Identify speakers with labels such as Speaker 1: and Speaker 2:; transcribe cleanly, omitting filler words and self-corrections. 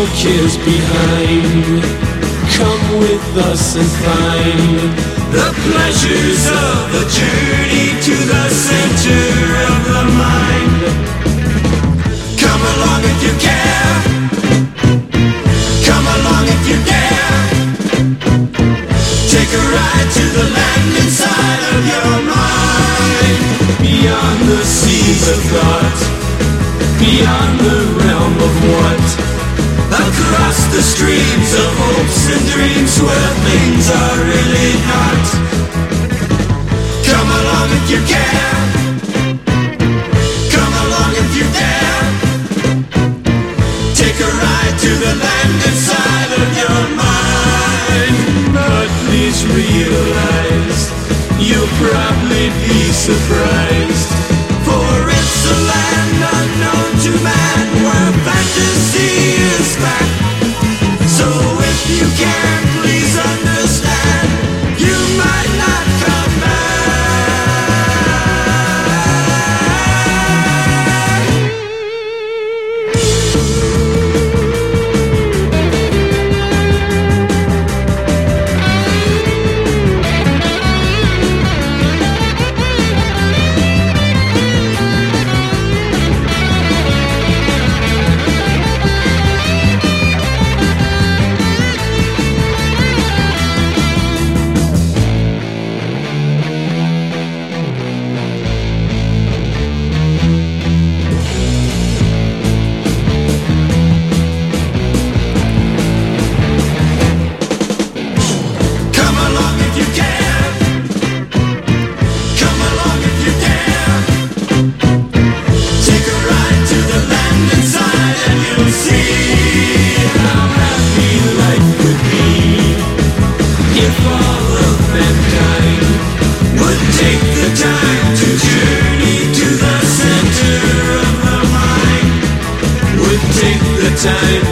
Speaker 1: your cares behind. Come with us and find the pleasures of the journey to the center of the mind. Come along if you care. Come along if you dare. Take a ride to the land inside of your mind. Beyond the seas of thought, beyond the realm of what, across the streams of hopes and dreams where things are really not. Come along if you care. Come along if you dare. Take a ride to the land inside of your mind. But please realize you'll probably be surprised, for it's a land unknown to man where fantasy is back. So if you can, please understand, you might not come back. Time